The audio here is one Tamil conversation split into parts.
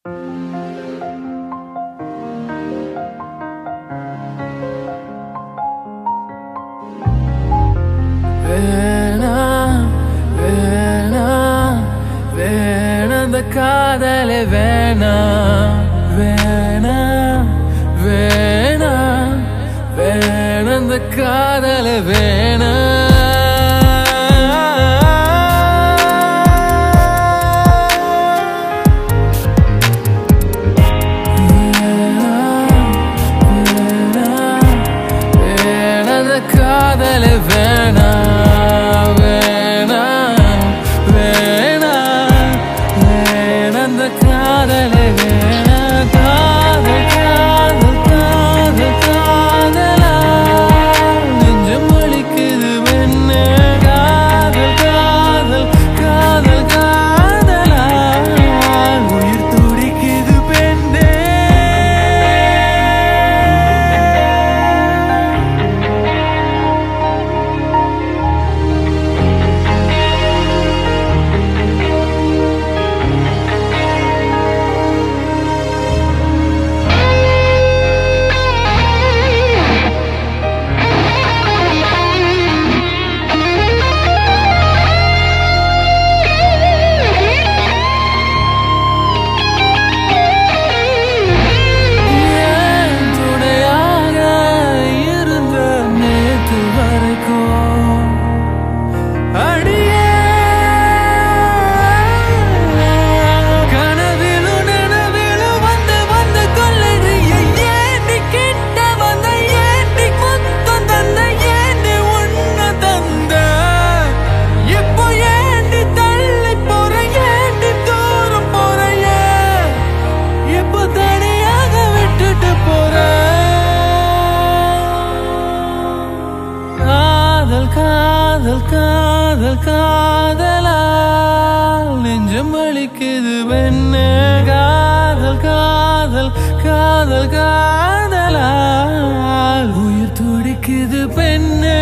வேணந்த காதலே வேணா வேணா வேணா வேணந்த காதலே வேணா வேணந்த காதலே வேணா காதல் காதலால் நெஞ்சம் வலிக்குது வெண்ணே காதல் காதல் காதல் காதலால் உயிர் துடிக்குது பெண்ணே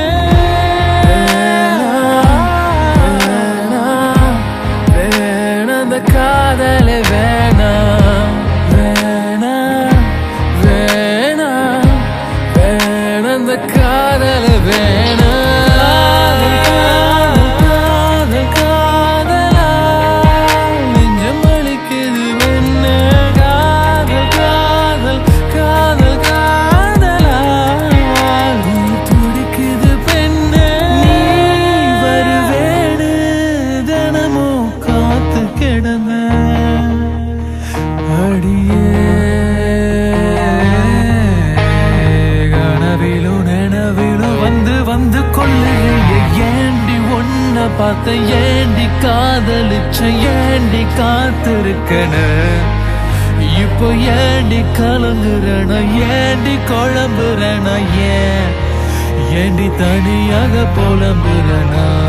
வேணந்த காதலே வேணா வேணா வேணா வேணந்த காதலே வேணா வந்து கொள்ளைய ஏண்டி ஒன்ன பார்த்த ஏண்டி காதலிச்ச ஏண்டி காத்திருக்கன இப்போ ஏண்டி கலங்குறன ஏண்டி குழம்புறன ஏண்டி தனியாக புலம்புறனா